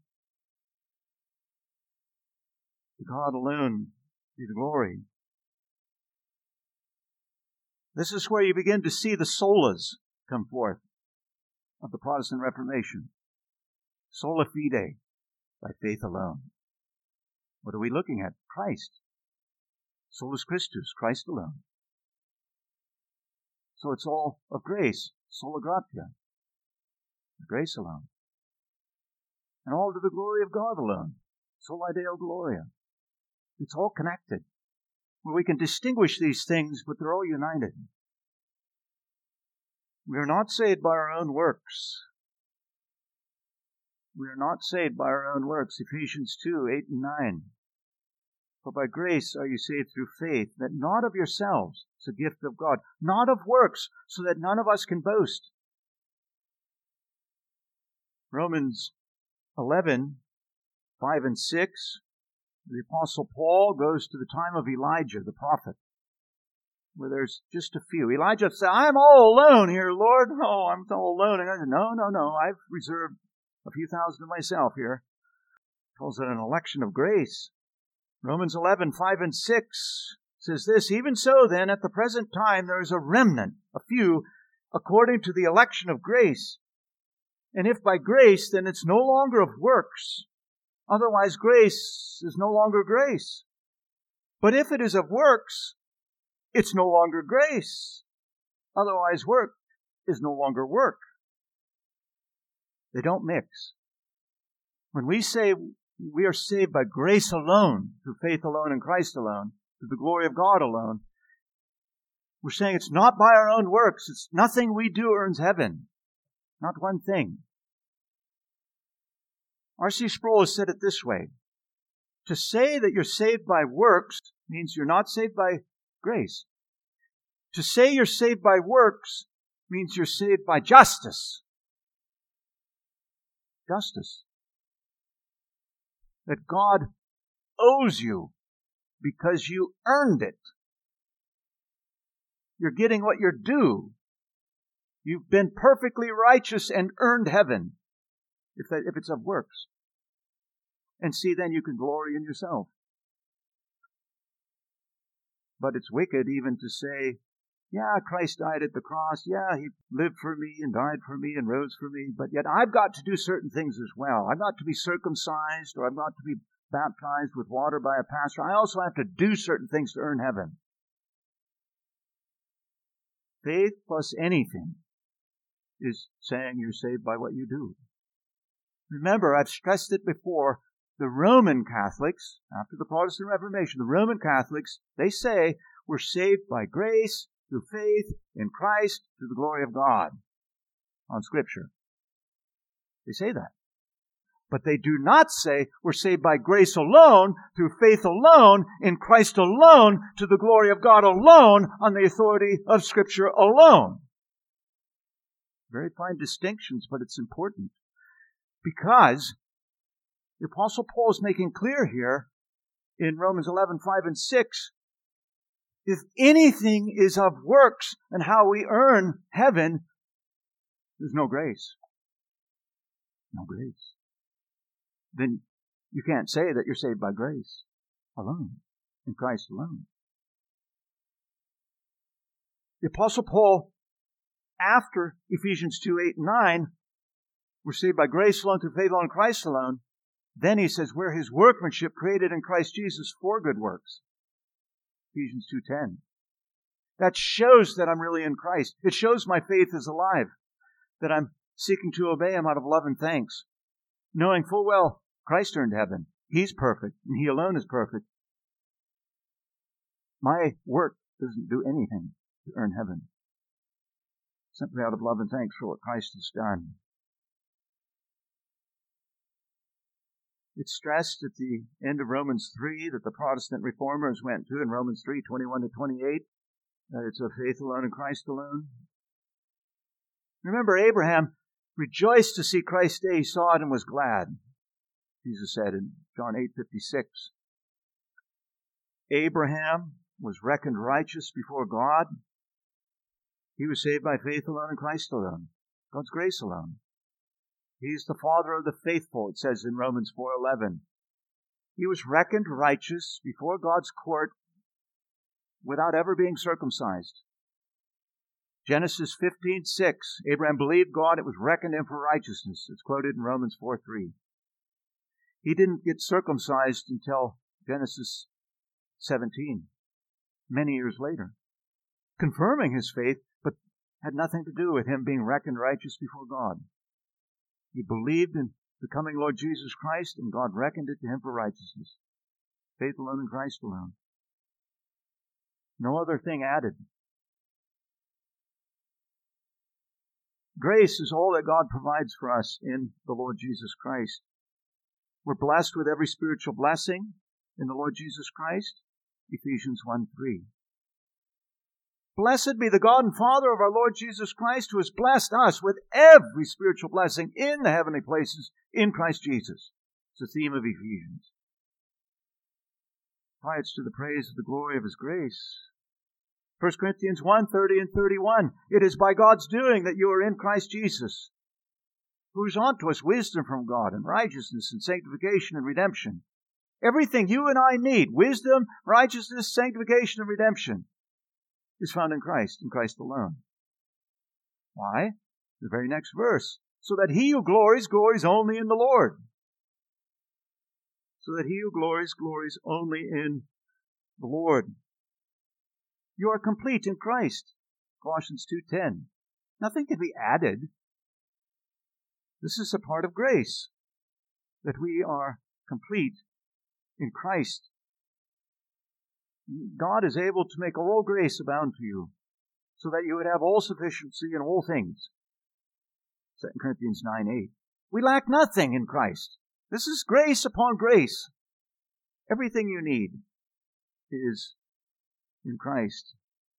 To God alone be the glory. This is where you begin to see the solas come forth of the Protestant Reformation. Sola fide, by faith alone. What are we looking at? Christ. Solus Christus, Christ alone. So it's all of grace, sola gratia, grace alone. And all to the glory of God alone, sola Deo gloria. It's all connected. Where we can distinguish these things, but they're all united. We are not saved by our own works. We are not saved by our own works. Ephesians two, eight and nine. For by grace are you saved through faith, that not of yourselves, it's a gift of God, not of works, so that none of us can boast. Romans eleven, five and six. The Apostle Paul goes to the time of Elijah, the prophet, where there's just a few. Elijah said, I'm all alone here, Lord. Oh, I'm all alone. And I said, no, no, no. I've reserved a few thousand of myself here. He calls it an election of grace. Romans eleven, five and six says this, even so then, at the present time, there is a remnant, a few, according to the election of grace. And if by grace, then it's no longer of works. Otherwise, grace is no longer grace. But if it is of works, it's no longer grace. Otherwise, work is no longer work. They don't mix. When we say we are saved by grace alone, through faith alone in Christ alone, through the glory of God alone, we're saying it's not by our own works. It's nothing we do earns heaven. Not one thing. R C Sproul has said it this way. To say that you're saved by works means you're not saved by grace. To say you're saved by works means you're saved by justice. Justice. That God owes you because you earned it. You're getting what you're due. You've been perfectly righteous and earned heaven. If, that, if it's of works. And see, then you can glory in yourself. But it's wicked even to say, yeah, Christ died at the cross. Yeah, He lived for me and died for me and rose for me. But yet I've got to do certain things as well. I've got to be circumcised, or I've got to be baptized with water by a pastor. I also have to do certain things to earn heaven. Faith plus anything is saying you're saved by what you do. Remember, I've stressed it before, the Roman Catholics, after the Protestant Reformation, the Roman Catholics, they say we're saved by grace, through faith, in Christ, through the glory of God, on Scripture. They say that. But they do not say we're saved by grace alone, through faith alone, in Christ alone, to the glory of God alone, on the authority of Scripture alone. Very fine distinctions, but it's important. Because the Apostle Paul is making clear here in Romans eleven, five and six, if anything is of works and how we earn heaven, there's no grace. No grace. Then you can't say that you're saved by grace alone, in Christ alone. The Apostle Paul, after Ephesians two, eight and nine, we're saved by grace alone, through faith alone, in Christ alone. Then he says, we're His workmanship created in Christ Jesus for good works. Ephesians two ten. That shows that I'm really in Christ. It shows my faith is alive, that I'm seeking to obey Him out of love and thanks, knowing full well Christ earned heaven. He's perfect, and He alone is perfect. My work doesn't do anything to earn heaven, simply out of love and thanks for what Christ has done. It's stressed at the end of Romans three that the Protestant reformers went to in Romans three, twenty-one to twenty-eight, that it's of faith alone in Christ alone. Remember, Abraham rejoiced to see Christ's day. He saw it and was glad, Jesus said in John eight fifty-six. Abraham was reckoned righteous before God. He was saved by faith alone in Christ alone, God's grace alone. He's the father of the faithful, it says in Romans four eleven. He was reckoned righteous before God's court without ever being circumcised. Genesis fifteen six, Abraham believed God, it was reckoned him for righteousness. It's quoted in Romans four three. He didn't get circumcised until Genesis seventeen, many years later, confirming his faith, but had nothing to do with him being reckoned righteous before God. He believed in the coming Lord Jesus Christ, and God reckoned it to him for righteousness. Faith alone in Christ alone. No other thing added. Grace is all that God provides for us in the Lord Jesus Christ. We're blessed with every spiritual blessing in the Lord Jesus Christ. Ephesians one three. Blessed be the God and Father of our Lord Jesus Christ, who has blessed us with every spiritual blessing in the heavenly places in Christ Jesus. It's the theme of Ephesians. Why, it's to the praise of the glory of His grace. First Corinthians one thirty and thirty-one. It is by God's doing that you are in Christ Jesus, who is unto us wisdom from God and righteousness and sanctification and redemption. Everything you and I need, wisdom, righteousness, sanctification, and redemption, is found in Christ, in Christ alone. Why? The very next verse. So that he who glories, glories only in the Lord. So that he who glories, glories only in the Lord. You are complete in Christ. Colossians two ten. Nothing can be added. This is a part of grace, that we are complete in Christ. God is able to make all grace abound to you, so that you would have all sufficiency in all things. Second Corinthians nine eight. We lack nothing in Christ. This is grace upon grace. Everything you need is in Christ.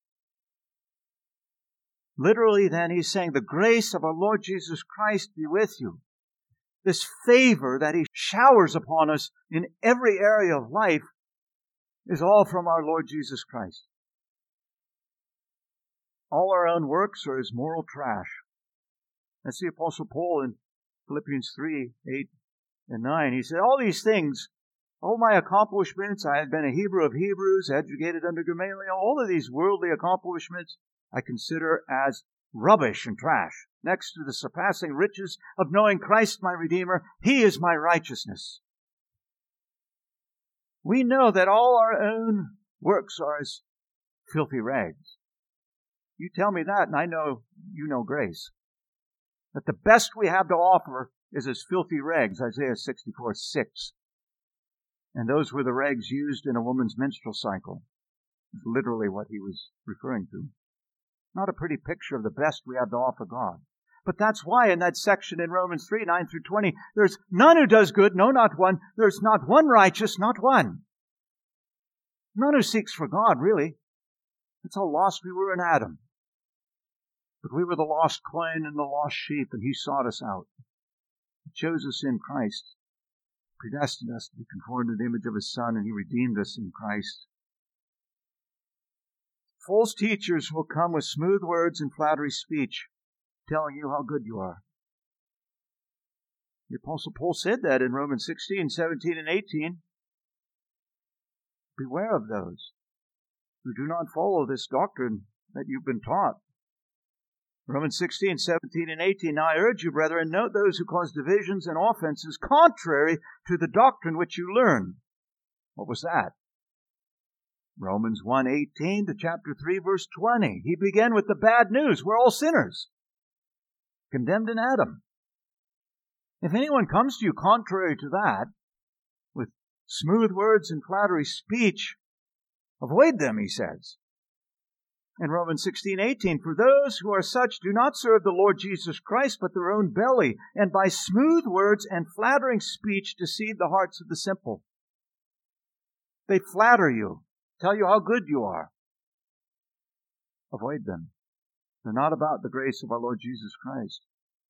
Literally, then, he's saying, the grace of our Lord Jesus Christ be with you. This favor that He showers upon us in every area of life is all from our Lord Jesus Christ. All our own works are as moral trash. That's the Apostle Paul in Philippians three eight and nine. He said, all these things, all my accomplishments, I had been a Hebrew of Hebrews, educated under Gamaliel, all of these worldly accomplishments I consider as rubbish and trash, next to the surpassing riches of knowing Christ my Redeemer. He is my righteousness. We know that all our own works are as filthy rags. You tell me that, and I know you know grace. That the best we have to offer is as filthy rags, Isaiah sixty-four six. And those were the rags used in a woman's menstrual cycle. It's literally what he was referring to. Not a pretty picture of the best we have to offer God. But that's why in that section in Romans three, nine through twenty, there's none who does good, no, not one. There's not one righteous, not one. None who seeks for God, really. That's how lost we were in Adam. But we were the lost coin and the lost sheep, and He sought us out. He chose us in Christ, predestined us to be conformed to the image of His Son, and He redeemed us in Christ. False teachers will come with smooth words and flattery speech, telling you how good you are. The Apostle Paul said that in Romans sixteen, seventeen, and eighteen. Beware of those who do not follow this doctrine that you've been taught. Romans sixteen, seventeen, and eighteen. Now I urge you, brethren, note those who cause divisions and offenses contrary to the doctrine which you learned. What was that? Romans one eighteen to chapter three, verse twenty. He began with the bad news. We're all sinners, condemned in Adam. If anyone comes to you contrary to that, with smooth words and flattery speech, avoid them, he says. In Romans sixteen eighteen, for those who are such do not serve the Lord Jesus Christ, but their own belly, and by smooth words and flattering speech deceive the hearts of the simple. They flatter you, tell you how good you are. Avoid them. They're not about the grace of our Lord Jesus Christ.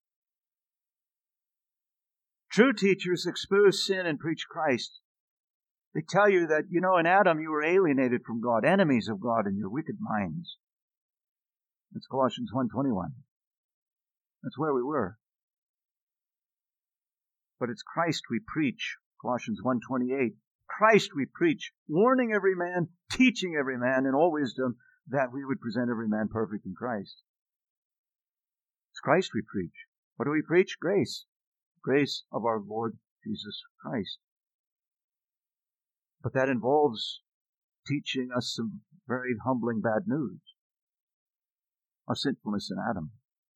True teachers expose sin and preach Christ. They tell you that, you know, in Adam you were alienated from God, enemies of God in your wicked minds. That's Colossians one twenty-one. That's where we were. But it's Christ we preach, Colossians one twenty-eight. Christ we preach, warning every man, teaching every man in all wisdom, that we would present every man perfect in Christ. It's Christ we preach. What do we preach? Grace. Grace of our Lord Jesus Christ. But that involves teaching us some very humbling bad news. Our sinfulness in Adam.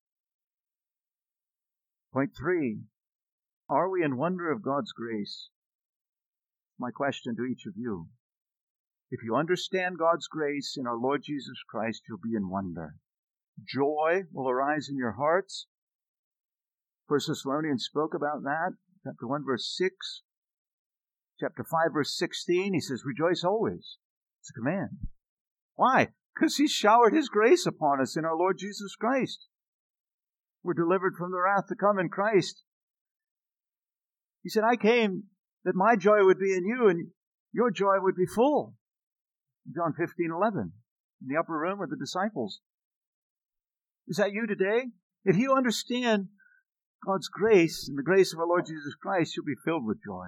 Point three. Are we in wonder of God's grace? My question to each of you. If you understand God's grace in our Lord Jesus Christ, you'll be in wonder. Joy will arise in your hearts. First Thessalonians spoke about that. Chapter one, verse six. Chapter five, verse sixteen, he says, rejoice always. It's a command. Why? Because He showered His grace upon us in our Lord Jesus Christ. We're delivered from the wrath to come in Christ. He said, I came that my joy would be in you and your joy would be full. John fifteen eleven, in the upper room with the disciples. Is that you today? If you understand God's grace and the grace of our Lord Jesus Christ, you'll be filled with joy.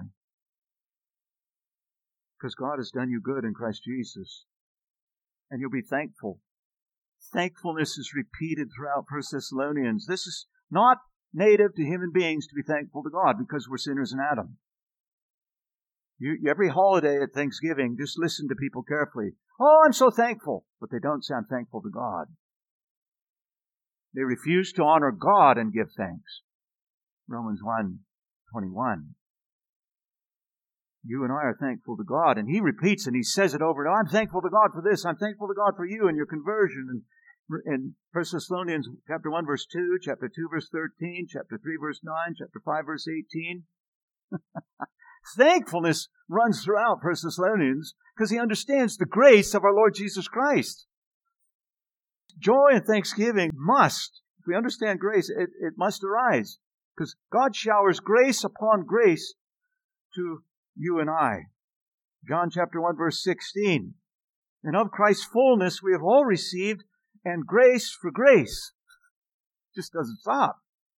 Because God has done you good in Christ Jesus. And you'll be thankful. Thankfulness is repeated throughout First Thessalonians. This is not native to human beings to be thankful to God because we're sinners in Adam. You, every holiday at Thanksgiving, just listen to people carefully. Oh, I'm so thankful. But they don't sound thankful to God. They refuse to honor God and give thanks. Romans one twenty-one. You and I are thankful to God. And He repeats and He says it over and over. I'm thankful to God for this. I'm thankful to God for you and your conversion. And in First Thessalonians chapter one, verse two, chapter two, verse thirteen, chapter three, verse nine, chapter five, verse eighteen. Thankfulness runs throughout First Thessalonians because he understands the grace of our Lord Jesus Christ. Joy and thanksgiving must, if we understand grace, it, it must arise. Because God showers grace upon grace to you and I. John chapter one, verse sixteen. And of Christ's fullness we have all received, and grace for grace. It just doesn't stop.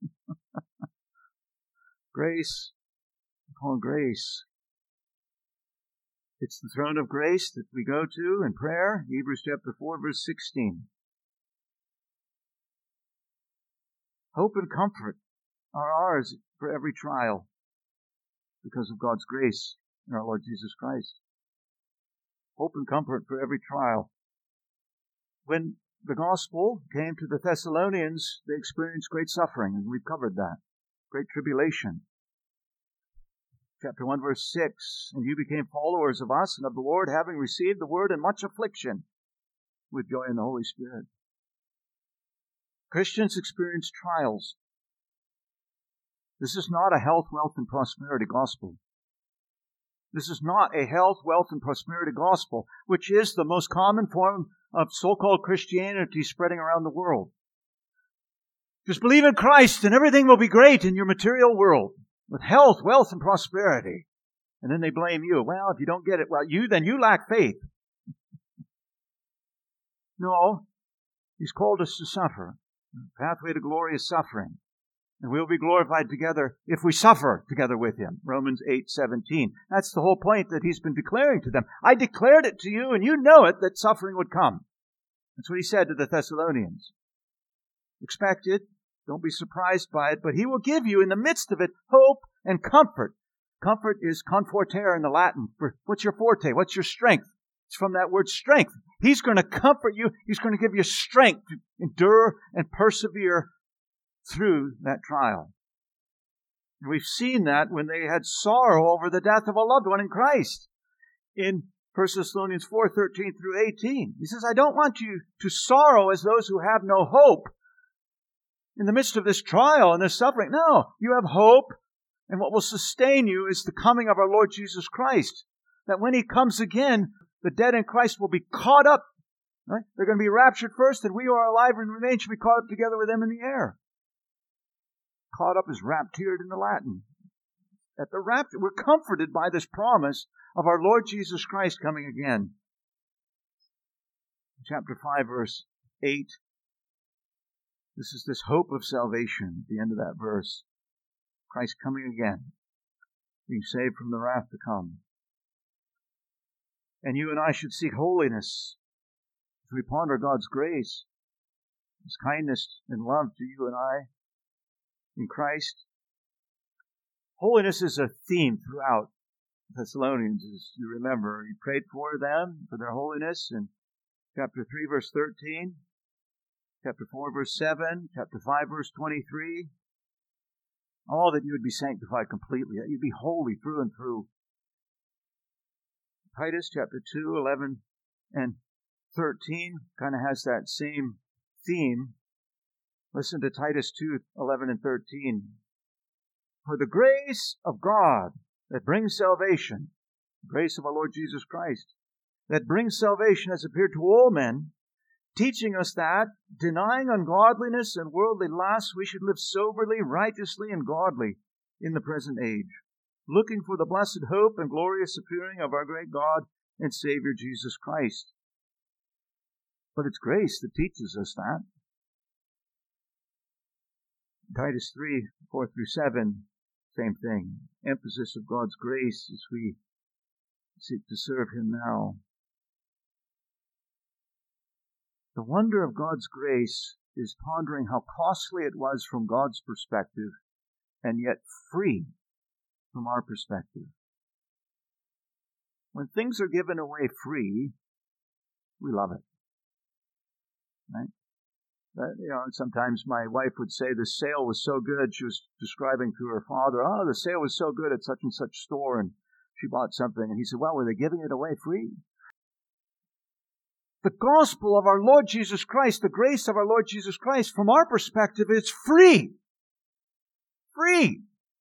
Grace upon grace. It's the throne of grace that we go to in prayer. Hebrews chapter four, verse sixteen. Hope and comfort are ours for every trial because of God's grace in our Lord Jesus Christ. Hope and comfort for every trial. When the gospel came to the Thessalonians, they experienced great suffering, and we've covered that. Great tribulation. Chapter one, verse six, and you became followers of us and of the Lord, having received the word in much affliction with joy in the Holy Spirit. Christians experience trials. This is not a health, wealth, and prosperity gospel. This is not a health, wealth, and prosperity gospel, which is the most common form of so-called Christianity spreading around the world. Just believe in Christ and everything will be great in your material world with health, wealth, and prosperity. And then they blame you. Well, if you don't get it, well, you, then you lack faith. No, He's called us to suffer. The pathway to glory is suffering. And we'll be glorified together if we suffer together with Him. Romans eight seventeen. That's the whole point that He's been declaring to them. I declared it to you, and you know it, that suffering would come. That's what He said to the Thessalonians. Expect it. Don't be surprised by it. But He will give you, in the midst of it, hope and comfort. Comfort is confortare in the Latin. What's your forte? What's your strength? It's from that word strength. He's going to comfort you. He's going to give you strength to endure and persevere through that trial. And we've seen that when they had sorrow over the death of a loved one in Christ. In First Thessalonians four, thirteen through eighteen. He says, I don't want you to sorrow as those who have no hope in the midst of this trial and this suffering. No, you have hope, and what will sustain you is the coming of our Lord Jesus Christ. That when He comes again, the dead in Christ will be caught up. Right? They're going to be raptured first, and we who are alive and remain shall be caught up together with them in the air. Caught up is raptured in the Latin. At the rapture, we're comforted by this promise of our Lord Jesus Christ coming again. Chapter five, verse eight. This is this hope of salvation at the end of that verse. Christ coming again, being saved from the wrath to come. And you and I should seek holiness as we ponder God's grace, His kindness and love to you and I in Christ. Holiness is a theme throughout Thessalonians, as you remember. He prayed for them, for their holiness in chapter three, verse thirteen, chapter four, verse seven, chapter five, verse twenty-three. All that you would be sanctified completely, that you'd be holy through and through. Titus chapter two, eleven and thirteen kind of has that same theme. Listen to Titus two, eleven and thirteen. For the grace of God that brings salvation, the grace of our Lord Jesus Christ, that brings salvation has appeared to all men, teaching us that, denying ungodliness and worldly lusts, we should live soberly, righteously, and godly in the present age, looking for the blessed hope and glorious appearing of our great God and Savior Jesus Christ. But it's grace that teaches us that. Titus three, four through seven, same thing. Emphasis of God's grace as we seek to serve Him now. The wonder of God's grace is pondering how costly it was from God's perspective, and yet free from our perspective. When things are given away free, we love it. Right? But, you know, sometimes my wife would say the sale was so good. She was describing to her father, oh, the sale was so good at such and such store, and she bought something. And he said, well, were they giving it away free? The gospel of our Lord Jesus Christ, the grace of our Lord Jesus Christ, from our perspective, it's free. Free.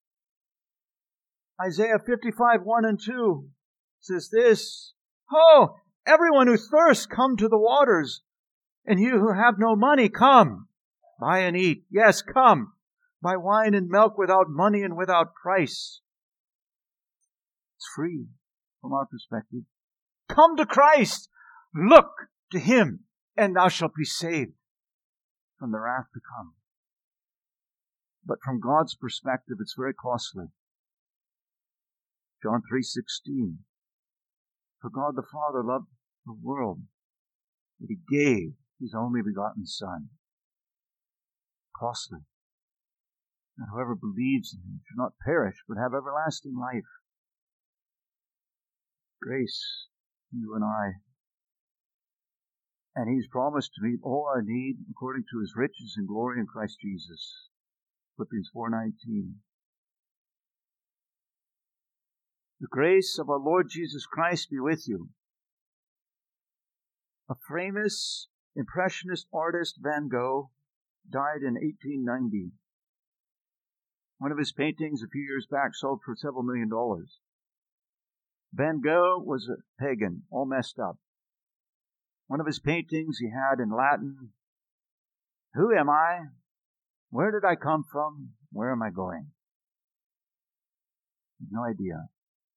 Isaiah fifty-five, one and two says this, oh, everyone who thirsts, come to the waters. And you who have no money, come, buy and eat. Yes, come, buy wine and milk without money and without price. It's free from our perspective. Come to Christ. Look to Him, and thou shalt be saved from the wrath to come. But from God's perspective, it's very costly. John three sixteen. For God the Father loved the world, that He gave His only begotten Son. Costly. That whoever believes in Him should not perish, but have everlasting life. Grace to you and I. And He's promised to meet all our need according to His riches and glory in Christ Jesus. Philippians four nineteen. The grace of our Lord Jesus Christ be with you. A famous Impressionist artist, Van Gogh, died in eighteen ninety. One of his paintings a few years back sold for several million dollars. Van Gogh was a pagan, all messed up. One of his paintings he had in Latin, who am I? Where did I come from? Where am I going? No idea.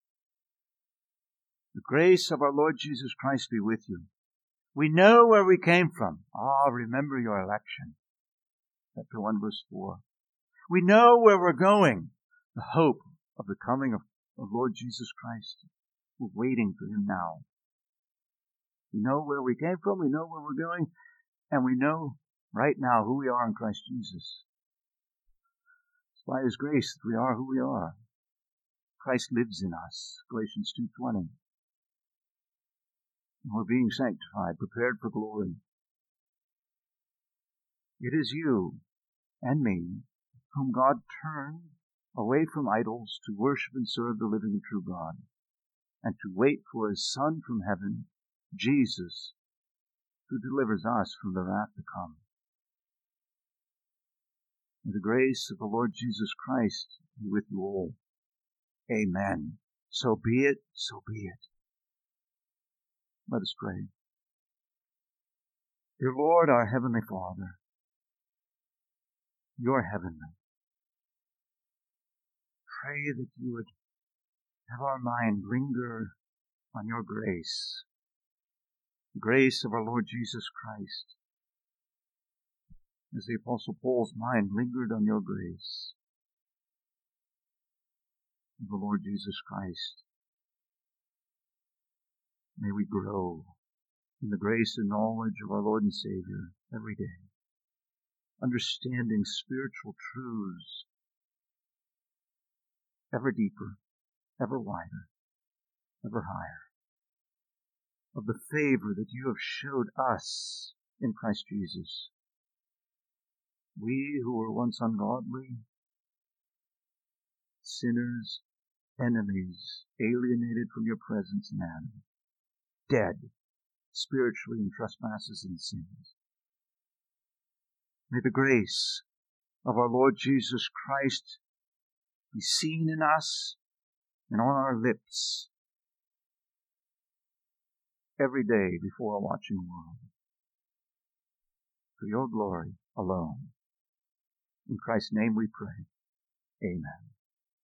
The grace of our Lord Jesus Christ be with you. We know where we came from. Ah, oh, remember your election. Chapter one, verse four. We know where we're going. The hope of the coming of the Lord Jesus Christ. We're waiting for Him now. We know where we came from. We know where we're going. And we know right now who we are in Christ Jesus. It's by His grace that we are who we are. Christ lives in us. Galatians two twenty. We're being sanctified, prepared for glory. It is you and me whom God turned away from idols to worship and serve the living and true God, and to wait for His Son from heaven, Jesus, who delivers us from the wrath to come. May the grace of the Lord Jesus Christ be with you all. Amen. So be it, so be it. Let us pray. Dear Lord, our Heavenly Father, you're heavenly. Pray that you would have our mind linger on your grace, the grace of our Lord Jesus Christ, as the Apostle Paul's mind lingered on your grace of the Lord Jesus Christ. May we grow in the grace and knowledge of our Lord and Savior every day, understanding spiritual truths ever deeper, ever wider, ever higher, of the favor that you have showed us in Christ Jesus. We who were once ungodly, sinners, enemies, alienated from your presence in Adam, dead spiritually in trespasses and sins. May the grace of our Lord Jesus Christ be seen in us and on our lips every day before a watching world, for your glory alone. In Christ's name we pray. Amen.